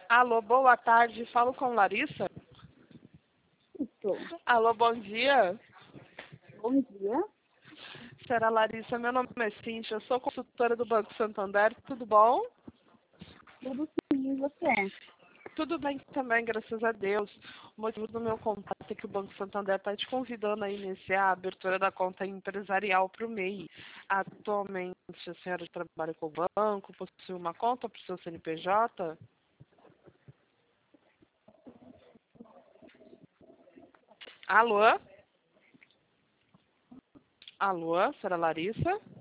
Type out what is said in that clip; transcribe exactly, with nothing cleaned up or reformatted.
Alô, boa tarde. Falo com Larissa. Isso. Alô, bom dia. Bom dia. Senhora Larissa, meu nome é Cíntia, eu sou consultora do Banco Santander. Tudo bom? Tudo sim, e você? Tudo bem também, graças a Deus. O motivo do meu contato é que o Banco Santander está te convidando a iniciar a abertura da conta empresarial para o M E I. Atualmente, a senhora trabalha com o banco, possui uma conta para o seu C N P J? Alô? Alô, senhora Larissa?